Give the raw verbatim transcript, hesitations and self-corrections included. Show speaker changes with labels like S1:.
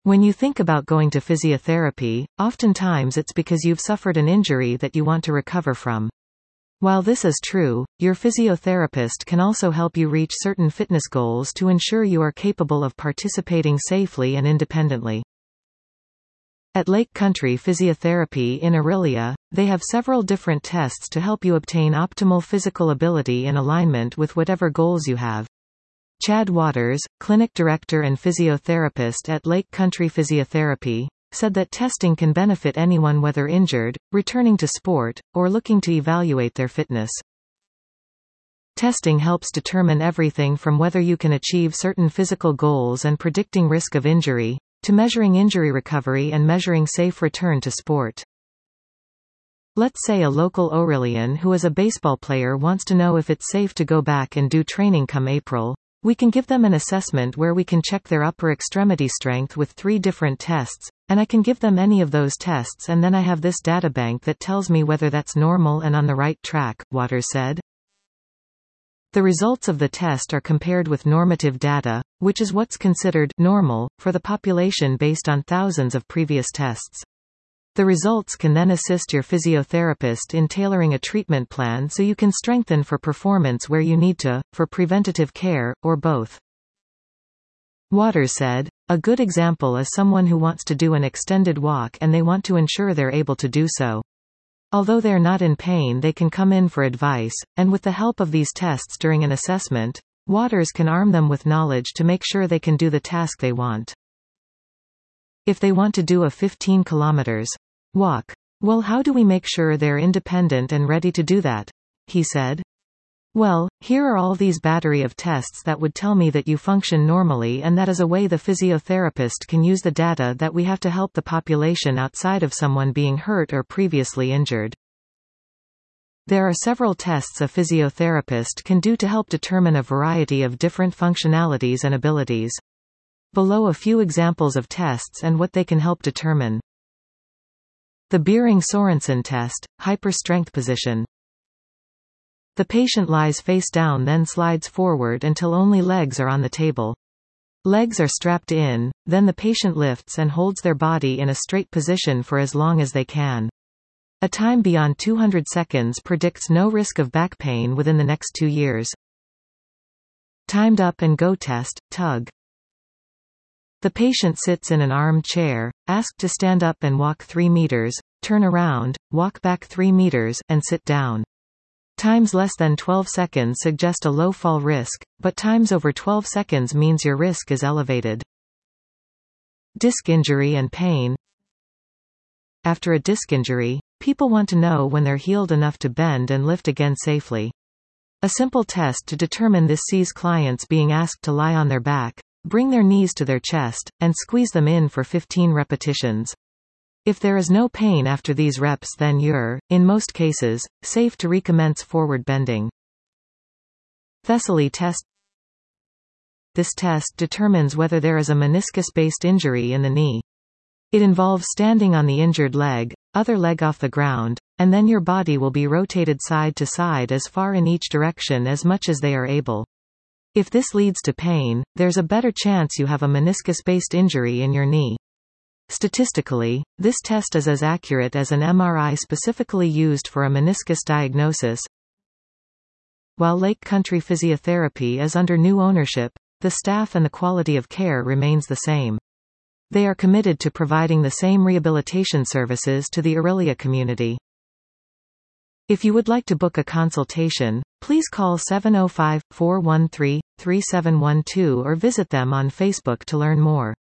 S1: When you think about going to physiotherapy, oftentimes it's because you've suffered an injury that you want to recover from. While this is true, your physiotherapist can also help you reach certain fitness goals to ensure you are capable of participating safely and independently. At Lake Country Physiotherapy in Orillia, they have several different tests to help you obtain optimal physical ability in alignment with whatever goals you have. Chad Waters, clinic director and physiotherapist at Lake Country Physiotherapy, said that testing can benefit anyone whether injured, returning to sport, or looking to evaluate their fitness. Testing helps determine everything from whether you can achieve certain physical goals and predicting risk of injury, to measuring injury recovery and measuring safe return to sport. Let's say a local Orillian who is a baseball player wants to know if it's safe to go back and do training come April. We can give them an assessment where we can check their upper extremity strength with three different tests, and I can give them any of those tests and then I have this databank that tells me whether that's normal and on the right track, Waters said. The results of the test are compared with normative data, which is what's considered normal for the population based on thousands of previous tests. The results can then assist your physiotherapist in tailoring a treatment plan so you can strengthen for performance where you need to, for preventative care, or both. Waters said, a good example is someone who wants to do an extended walk and they want to ensure they're able to do so. Although they're not in pain, they can come in for advice, and with the help of these tests during an assessment, Waters can arm them with knowledge to make sure they can do the task they want. If they want to do a fifteen kilometers walk, well, how do we make sure they're independent and ready to do that? He said. Well, here are all these battery of tests that would tell me that you function normally, and that is a way the physiotherapist can use the data that we have to help the population outside of someone being hurt or previously injured. There are several tests a physiotherapist can do to help determine a variety of different functionalities and abilities. Below a few examples of tests and what they can help determine. The Beering-Sorensen test, hyperstrength position. The patient lies face down, then slides forward until only legs are on the table. Legs are strapped in, then the patient lifts and holds their body in a straight position for as long as they can. A time beyond two hundred seconds predicts no risk of back pain within the next two years. Timed up and go test, tug. The patient sits in an armed chair, asked to stand up and walk three meters, turn around, walk back three meters, and sit down. Times less than twelve seconds suggest a low fall risk, but times over twelve seconds means your risk is elevated. Disc injury and pain. After a disc injury, people want to know when they're healed enough to bend and lift again safely. A simple test to determine this sees clients being asked to lie on their back, bring their knees to their chest, and squeeze them in for fifteen repetitions. If there is no pain after these reps, then you're, in most cases, safe to recommence forward bending. Thessaly test. This test determines whether there is a meniscus-based injury in the knee. It involves standing on the injured leg, other leg off the ground, and then your body will be rotated side to side as far in each direction as much as they are able. If this leads to pain, there's a better chance you have a meniscus-based injury in your knee. Statistically, this test is as accurate as an M R I specifically used for a meniscus diagnosis. While Lake Country Physiotherapy is under new ownership, the staff and the quality of care remains the same. They are committed to providing the same rehabilitation services to the Orillia community. If you would like to book a consultation, please call seven oh five, four one three, three seven one two or visit them on Facebook to learn more.